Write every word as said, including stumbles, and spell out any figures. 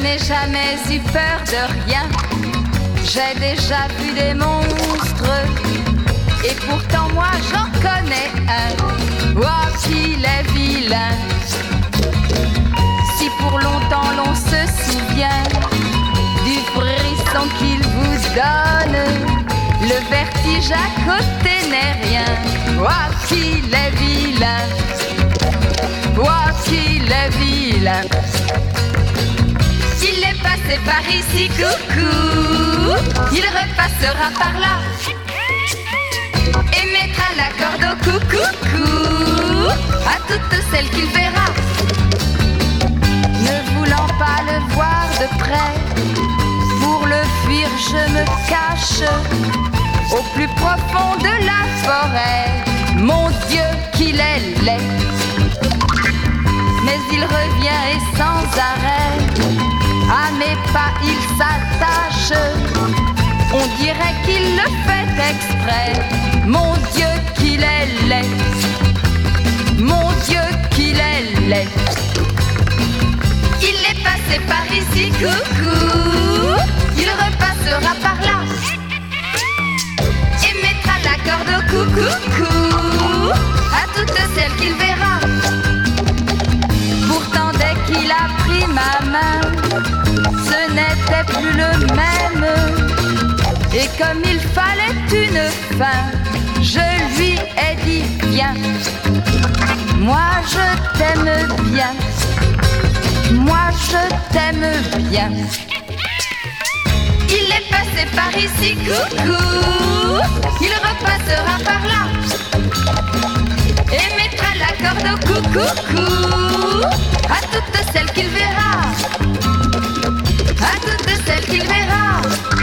n'ai jamais eu peur de rien. J'ai déjà vu des monstres. Et pourtant moi j'en connais un. Oh qu'il est vilain. Si pour longtemps l'on se souvient du frisson qu'il vous donne, le vertige à côté n'est rien. Oh qu'il est vilain. Oh qu'il est vilain. Il est passé par ici, coucou. Il repassera par là et mettra la corde au coucou à toutes celles qu'il verra. Ne voulant pas le voir de près, pour le fuir je me cache au plus profond de la forêt. Mon Dieu qu'il est laid. Mais il revient et sans arrêt à mes pas il s'attache. On dirait qu'il le fait exprès. Mon Dieu qu'il est laid. Mon Dieu qu'il est laid. Il est passé par ici, coucou. Il repassera par là et mettra la corde au coucou à toutes celles qu'il verra. Pourtant dès qu'il a pris ma main, ce n'était plus le même. Et comme il fallait une fin, je lui ai dit viens. Moi je t'aime bien. Moi je t'aime bien. Il est passé par ici, coucou. Il repassera par là et mettra la corde au coucou à toutes celles qu'il verra. À toutes celles qu'il verra.